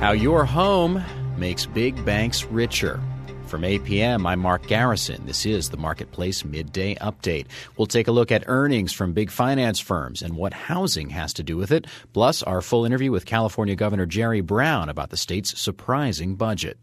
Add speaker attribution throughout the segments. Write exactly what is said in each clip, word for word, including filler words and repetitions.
Speaker 1: How your home makes big banks richer. From A P M, I'm Mark Garrison. This is the Marketplace Midday Update. We'll take a look at earnings from big finance firms and what housing has to do with it, plus our full interview with California Governor Jerry Brown about the state's surprising budget.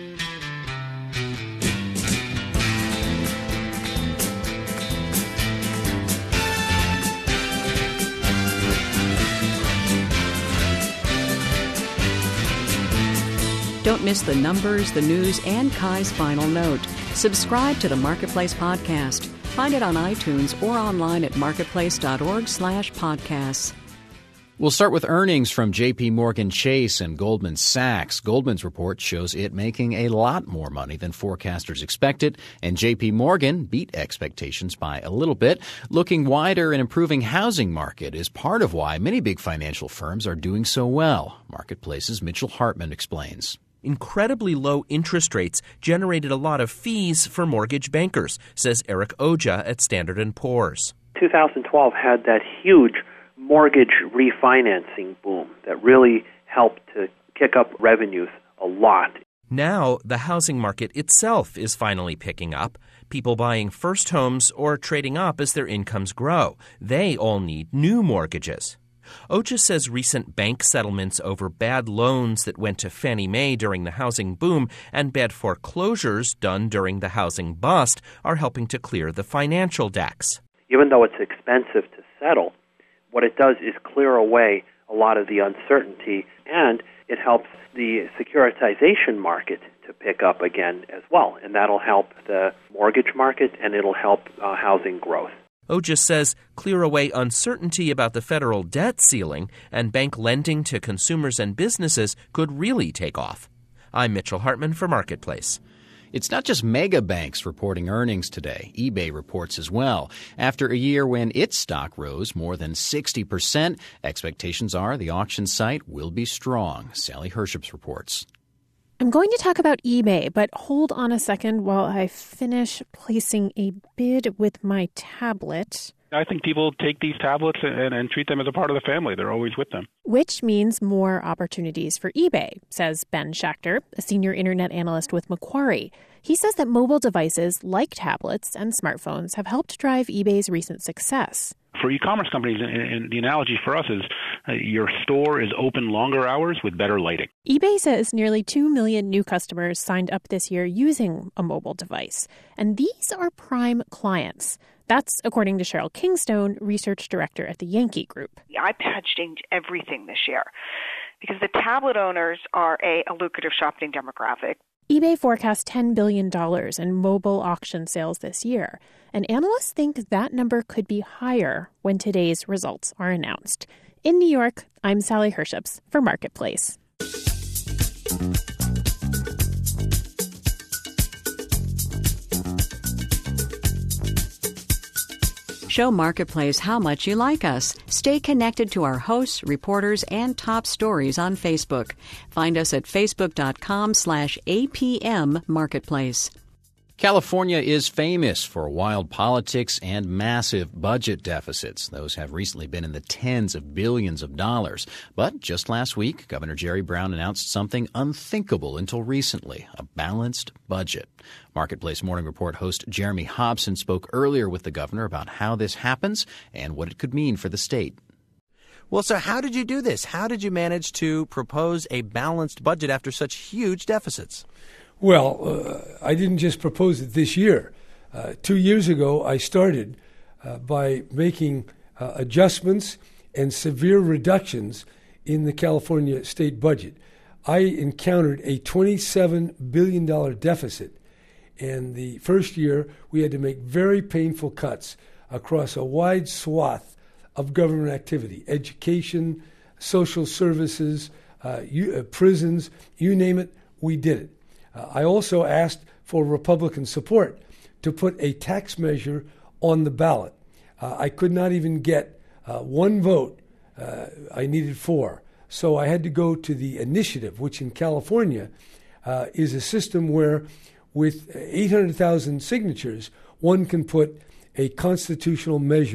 Speaker 2: Don't miss the numbers, the news, and Kai's final note. Subscribe to the Marketplace Podcast. Find it on iTunes or online at marketplace.org slash podcasts.
Speaker 1: We'll start with earnings from J P Morgan Chase and Goldman Sachs. Goldman's report shows it making a lot more money than forecasters expected, and J P Morgan beat expectations by a little bit. Looking wider and improving housing market is part of why many big financial firms are doing so well. Marketplace's Mitchell Hartman explains.
Speaker 3: Incredibly low interest rates generated a lot of fees for mortgage bankers, says Eric Oja at Standard and Poor's.
Speaker 4: two thousand twelve had that huge mortgage refinancing boom that really helped to kick up revenues a lot.
Speaker 3: Now, the housing market itself is finally picking up. People buying first homes or trading up as their incomes grow. They all need new mortgages. Oja says recent bank settlements over bad loans that went to Fannie Mae during the housing boom and bad foreclosures done during the housing bust are helping to clear the financial decks.
Speaker 4: Even though it's expensive to settle, what it does is clear away a lot of the uncertainty, and it helps the securitization market to pick up again as well. And that'll help the mortgage market, and it'll help uh, housing growth.
Speaker 3: Oja says clear away uncertainty about the federal debt ceiling, and bank lending to consumers and businesses could really take off. I'm Mitchell Hartman for Marketplace.
Speaker 1: It's not just mega banks reporting earnings today. eBay reports as well. After a year when its stock rose more than sixty percent, expectations are the auction site will be strong. Sally Herships reports.
Speaker 5: I'm going to talk about eBay, but hold on a second while I finish placing a bid with my tablet.
Speaker 6: I think people take these tablets and, and treat them as a part of the family. They're always with them.
Speaker 5: Which means more opportunities for eBay, says Ben Schachter, a senior internet analyst with Macquarie. He says that mobile devices like tablets and smartphones have helped drive eBay's recent success.
Speaker 6: For e-commerce companies, and the analogy for us is uh, your store is open longer hours with better lighting.
Speaker 5: eBay says nearly two million new customers signed up this year using a mobile device. And these are prime clients. That's according to Cheryl Kingstone, research director at the Yankee Group.
Speaker 7: The iPad changed everything this year because the tablet owners are a, a lucrative shopping demographic.
Speaker 5: eBay forecasts ten billion dollars in mobile auction sales this year, and analysts think that number could be higher when today's results are announced. In New York, I'm Sally Herships for Marketplace.
Speaker 2: Show Marketplace how much you like us. Stay connected to our hosts, reporters, and top stories on Facebook. Find us at facebook.com slash APM Marketplace.
Speaker 1: California is famous for wild politics and massive budget deficits. Those have recently been in the tens of billions of dollars. But just last week, Governor Jerry Brown announced something unthinkable until recently, a balanced budget. Marketplace Morning Report host Jeremy Hobson spoke earlier with the governor about how this happens and what it could mean for the state.
Speaker 8: Well, so how did you do this? How did you manage to propose a balanced budget after such huge deficits?
Speaker 9: Well, uh, I didn't just propose it this year. Uh, two years ago, I started uh, by making uh, adjustments and severe reductions in the California state budget. I encountered a twenty-seven billion dollars deficit, and the first year we had to make very painful cuts across a wide swath of government activity, education, social services, uh, you, uh, prisons, you name it, we did it. Uh, I also asked for Republican support to put a tax measure on the ballot. Uh, I could not even get uh, one vote. Uh, I needed four. So I had to go to the initiative, which in California uh, is a system where with eight hundred thousand signatures, one can put a constitutional measure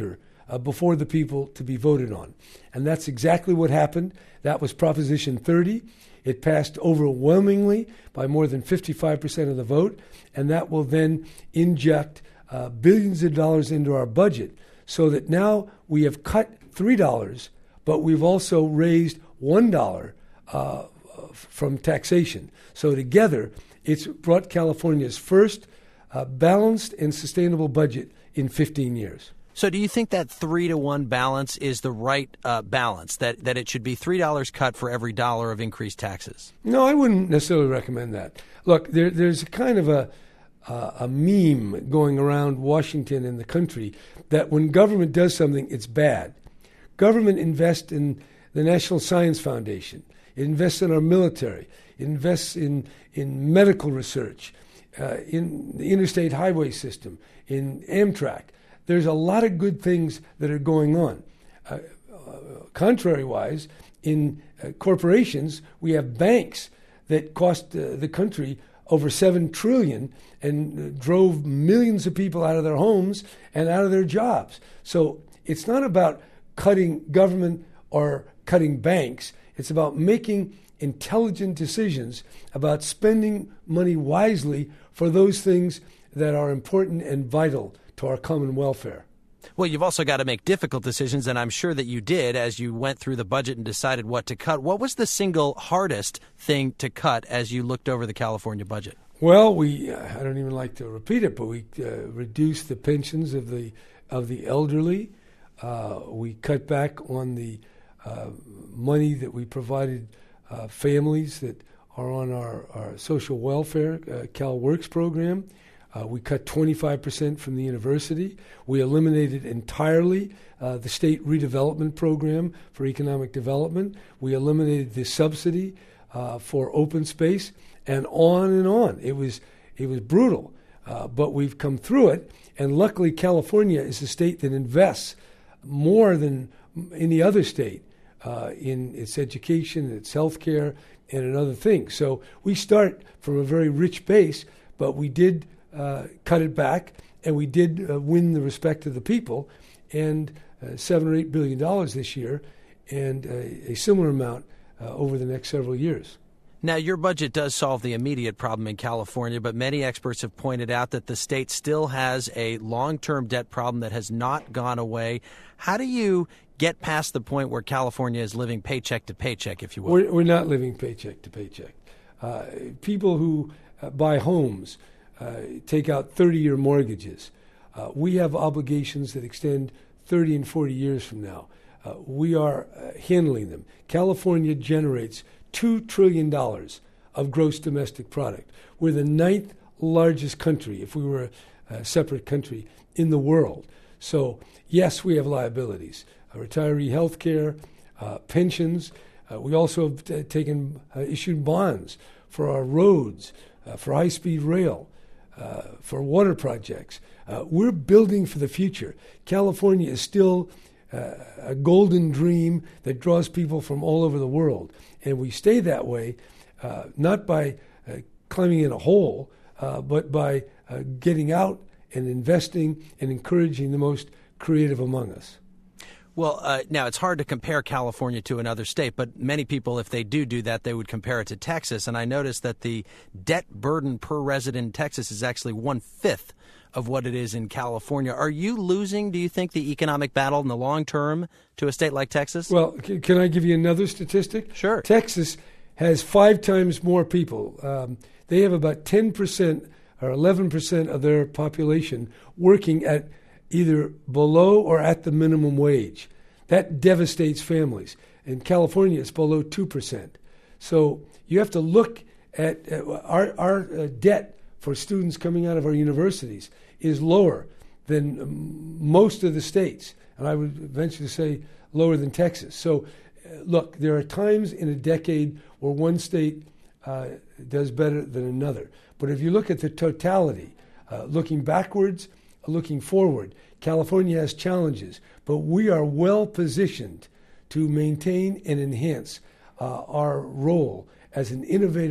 Speaker 9: uh, before the people to be voted on. And that's exactly what happened. That was Proposition thirty. It passed overwhelmingly by more than fifty-five percent of the vote, and that will then inject uh, billions of dollars into our budget so that now we have cut three dollars, but we've also raised one dollar uh, from taxation. So together, it's brought California's first uh, balanced and sustainable budget in fifteen years.
Speaker 8: So do you think that three to one balance is the right uh, balance, that, that it should be three dollars cut for every dollar of increased taxes?
Speaker 9: No, I wouldn't necessarily recommend that. Look, there, there's kind of a, uh, a meme going around Washington and the country that when government does something, it's bad. Government invests in the National Science Foundation. It invests in our military. It invests in, in medical research, uh, in the interstate highway system, in Amtrak. There's a lot of good things that are going on. Uh, uh, contrary-wise, in uh, corporations, we have banks that cost uh, the country over seven trillion dollars and uh, drove millions of people out of their homes and out of their jobs. So it's not about cutting government or cutting banks. It's about making intelligent decisions about spending money wisely for those things that are important and vital to our common welfare.
Speaker 8: Well, you've also got to make difficult decisions, and I'm sure that you did as you went through the budget and decided what to cut. What was the single hardest thing to cut as you looked over the California budget?
Speaker 9: Well, we uh, I don't even like to repeat it, but we uh, reduced the pensions of the of the elderly. Uh, we cut back on the uh, money that we provided uh, families that are on our, our social welfare, uh, CalWorks program. Uh, we cut twenty-five percent from the university. We eliminated entirely uh, the state redevelopment program for economic development. We eliminated the subsidy uh, for open space, and on and on. It was it was brutal, uh, but we've come through it. And luckily, California is a state that invests more than any other state uh, in its education, its health care, and in other things. So we start from a very rich base, but we did Uh, cut it back, and we did uh, win the respect of the people, and uh, seven or eight billion dollars this year, and uh, a similar amount uh, over the next several years.
Speaker 8: Now, your budget does solve the immediate problem in California, but many experts have pointed out that the state still has a long-term debt problem that has not gone away. How do you get past the point where California is living paycheck to paycheck, if you will?
Speaker 9: We're, we're not living paycheck to paycheck. Uh, people who uh, buy homes Uh, take out thirty-year mortgages. Uh, we have obligations that extend thirty and forty years from now. Uh, we are uh, handling them. California generates two trillion dollars of gross domestic product. We're the ninth largest country, if we were a, a separate country, in the world. So, yes, we have liabilities. Uh, retiree health care, uh, pensions. Uh, we also have t- taken, uh, issued bonds for our roads, uh, for high-speed rail, Uh, for water projects. Uh, we're building for the future. California is still uh, a golden dream that draws people from all over the world. And we stay that way, uh, not by uh, climbing in a hole, uh, but by uh, getting out and investing and encouraging the most creative among us.
Speaker 8: Well, uh, now, it's hard to compare California to another state, but many people, if they do do that, they would compare it to Texas. And I noticed that the debt burden per resident in Texas is actually one-fifth of what it is in California. Are you losing, do you think, the economic battle in the long term to a state like Texas?
Speaker 9: Well, c- can I give you another statistic?
Speaker 8: Sure.
Speaker 9: Texas has five times more people. Um, they have about ten percent or eleven percent of their population working at either below or at the minimum wage. That devastates families. In California, it's below two percent. So you have to look at uh, our, our uh, debt for students coming out of our universities is lower than um, most of the states. And I would venture to say lower than Texas. So uh, look, there are times in a decade where one state uh, does better than another. But if you look at the totality, uh, looking backwards, looking forward, California has challenges, but we are well positioned to maintain and enhance uh, our role as an innovator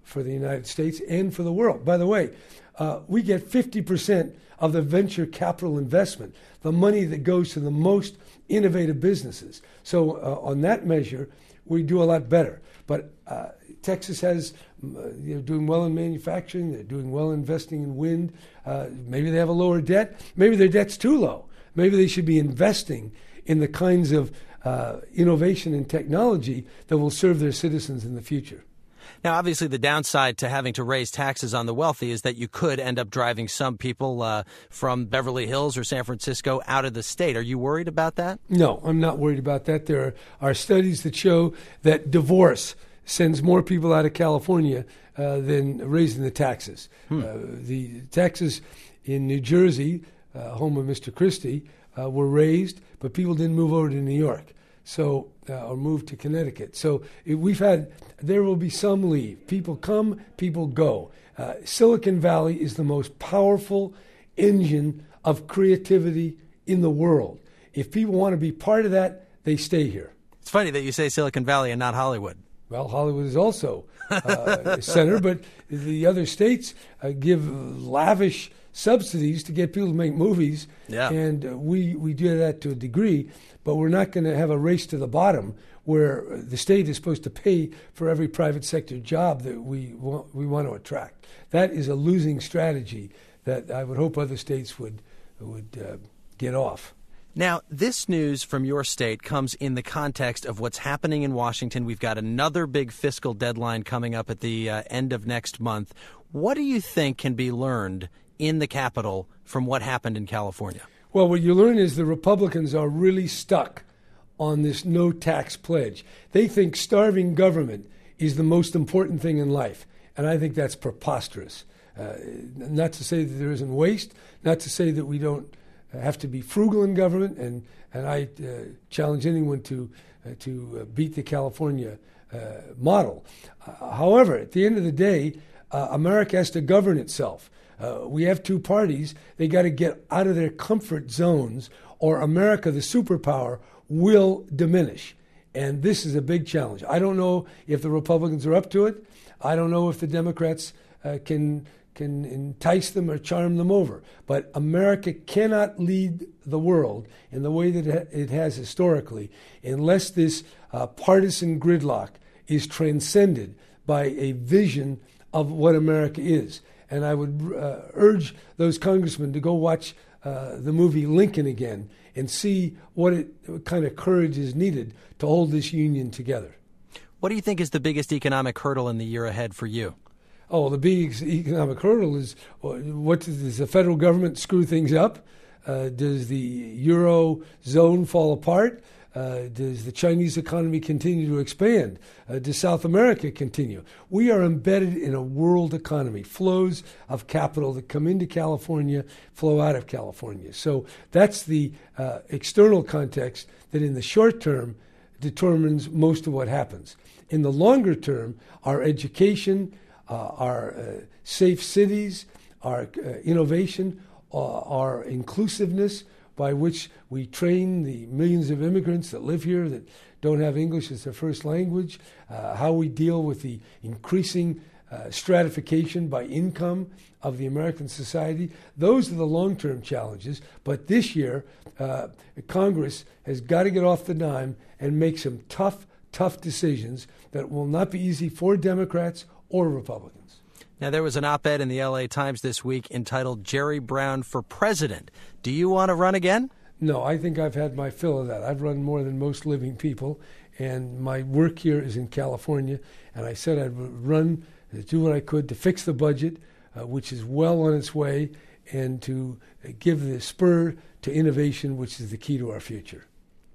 Speaker 9: for the United States and for the world. By the way, uh, we get fifty percent of the venture capital investment, the money that goes to the most innovative businesses. So uh, on that measure, we do a lot better. But uh, Texas has, uh, they're doing well in manufacturing, they're doing well investing in wind. Uh, maybe they have a lower debt. Maybe their debt's too low. Maybe they should be investing in the kinds of uh, innovation and technology that will serve their citizens in the future.
Speaker 8: Now, obviously, the downside to having to raise taxes on the wealthy is that you could end up driving some people uh, from Beverly Hills or San Francisco out of the state. Are you worried about that?
Speaker 9: No, I'm not worried about that. There are, are studies that show that divorce sends more people out of California uh, than raising the taxes. Hmm. Uh, the taxes in New Jersey, uh, home of Mister Christie, uh, were raised, but people didn't move over to New York. So, uh, or move to Connecticut. So it, we've had, there will be some leave. People come, people go. Uh, Silicon Valley is the most powerful engine of creativity in the world. If people want to be part of that, they stay here.
Speaker 8: It's funny that you say Silicon Valley and not Hollywood.
Speaker 9: Well, Hollywood is also uh, a center, but the other states uh, give lavish subsidies to get people to make movies,
Speaker 8: yeah.
Speaker 9: and uh, we, we do that to a degree, but we're not going to have a race to the bottom where the state is supposed to pay for every private sector job that we want, we want to attract. That is a losing strategy that I would hope other states would, would uh, get off.
Speaker 8: Now, this news from your state comes in the context of what's happening in Washington. We've got another big fiscal deadline coming up at the uh, end of next month. What do you think can be learned in the Capitol from what happened in California?
Speaker 9: Well, what you learn is the Republicans are really stuck on this no tax pledge. They think starving government is the most important thing in life, and I think that's preposterous. Uh, not to say that there isn't waste, not to say that we don't have to be frugal in government, and, and I uh, challenge anyone to, uh, to uh, beat the California uh, model. Uh, however, at the end of the day, uh, America has to govern itself. Uh, we have two parties. They got to get out of their comfort zones, or America, the superpower, will diminish. And this is a big challenge. I don't know if the Republicans are up to it. I don't know if the Democrats uh, can can entice them or charm them over. But America cannot lead the world in the way that it has historically unless this uh, partisan gridlock is transcended by a vision of what America is. And I would uh, urge those congressmen to go watch uh, the movie Lincoln again and see what, it, what kind of courage is needed to hold this union together.
Speaker 8: What do you think is the biggest economic hurdle in the year ahead for you?
Speaker 9: Oh, the big economic hurdle is, what does the federal government screw things up? Uh, does the Euro zone fall apart? Uh, does the Chinese economy continue to expand? Uh, does South America continue? We are embedded in a world economy. Flows of capital that come into California flow out of California. So that's the uh, external context that in the short term determines most of what happens. In the longer term, our education, uh, our uh, safe cities, our uh, innovation, uh, our inclusiveness, by which we train the millions of immigrants that live here that don't have English as their first language, uh, how we deal with the increasing uh, stratification by income of the American society. Those are the long-term challenges. But this year, uh, Congress has got to get off the dime and make some tough, tough decisions that will not be easy for Democrats or Republicans.
Speaker 8: Now, there was an op-ed in the L A Times this week entitled Jerry Brown for President. Do you want to run again?
Speaker 9: No, I think I've had my fill of that. I've run more than most living people, and my work here is in California, and I said I'd run, do what I could to fix the budget, uh, which is well on its way, and to give the spur to innovation, which is the key to our future.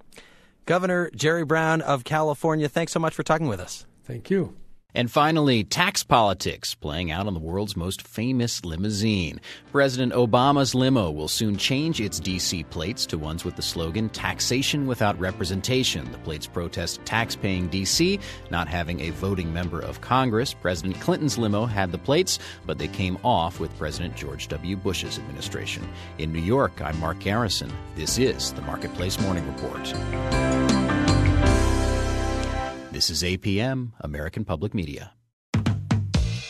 Speaker 8: Governor Jerry Brown of California, thanks so much for talking with us.
Speaker 9: Thank you.
Speaker 1: And finally, tax politics playing out on the world's most famous limousine. President Obama's limo will soon change its D C plates to ones with the slogan, Taxation Without Representation. The plates protest tax-paying D C not having a voting member of Congress. President Clinton's limo had the plates, but they came off with President George W. Bush's administration. In New York, I'm Mark Garrison. This is the Marketplace Morning Report. This is A P M, American Public Media.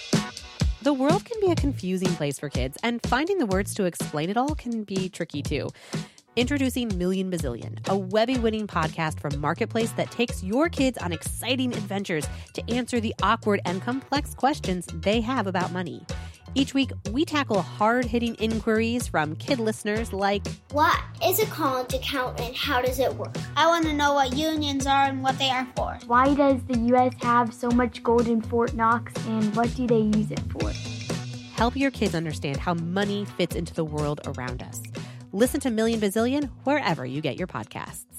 Speaker 10: The world can be a confusing place for kids, and finding the words to explain it all can be tricky too. Introducing Million Bazillion, a Webby-winning podcast from Marketplace that takes your kids on exciting adventures to answer the awkward and complex questions they have about money. Each week, we tackle hard-hitting inquiries from kid listeners like,
Speaker 11: what is a college account and how does it work? I want to know what unions are and what they are for.
Speaker 12: Why does the U S have so much gold in Fort Knox and what do they use it for?
Speaker 10: Help your kids understand how money fits into the world around us. Listen to Million Bazillion wherever you get your podcasts.